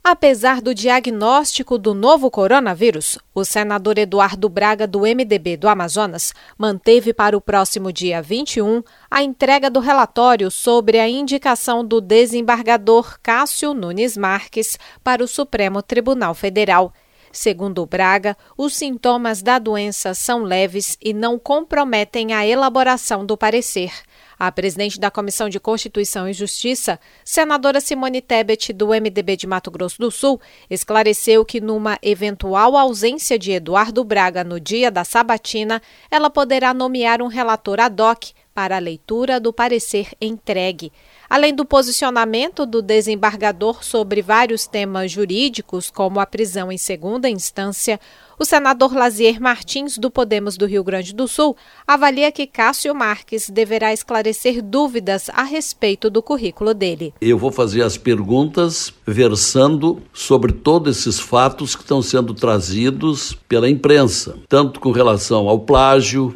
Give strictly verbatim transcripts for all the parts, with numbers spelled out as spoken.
Apesar do diagnóstico do novo coronavírus, o senador Eduardo Braga, do M D B do Amazonas, manteve para o próximo dia vinte e um a entrega do relatório sobre a indicação do desembargador Cássio Nunes Marques para o Supremo Tribunal Federal. Segundo Braga, os sintomas da doença são leves e não comprometem a elaboração do parecer. A presidente da Comissão de Constituição e Justiça, senadora Simone Tebet, do M D B de Mato Grosso do Sul, esclareceu que numa eventual ausência de Eduardo Braga no dia da sabatina, ela poderá nomear um relator ad hoc para a leitura do parecer entregue. Além do posicionamento do desembargador sobre vários temas jurídicos, como a prisão em segunda instância, o senador Lazier Martins, do Podemos do Rio Grande do Sul, avalia que Cássio Marques deverá esclarecer dúvidas a respeito do currículo dele. Eu vou fazer as perguntas versando sobre todos esses fatos que estão sendo trazidos pela imprensa, tanto com relação ao plágio,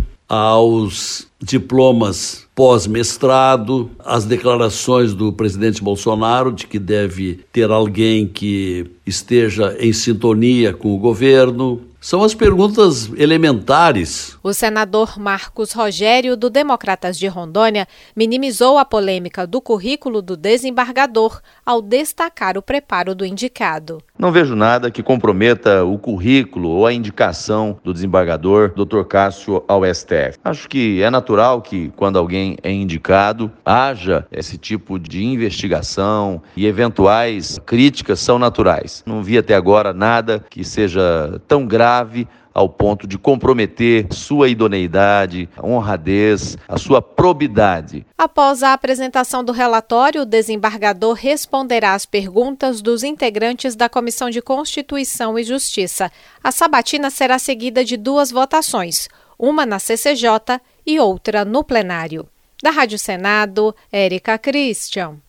aos diplomas pós-mestrado, as declarações do presidente Bolsonaro de que deve ter alguém que esteja em sintonia com o governo. São as perguntas elementares. O senador Marcos Rogério, do Democratas de Rondônia, minimizou a polêmica do currículo do desembargador ao destacar o preparo do indicado. Não vejo nada que comprometa o currículo ou a indicação do desembargador doutor Cássio ao S T F. Acho que é natural que, quando alguém é indicado, haja esse tipo de investigação e eventuais críticas são naturais. Não vi até agora nada que seja tão grave ao ponto de comprometer sua idoneidade, a honradez, a sua probidade. Após a apresentação do relatório, o desembargador responderá às perguntas dos integrantes da Comissão de Constituição e Justiça. A sabatina será seguida de duas votações, uma na C C J e outra no plenário. Da Rádio Senado, Érica Christian.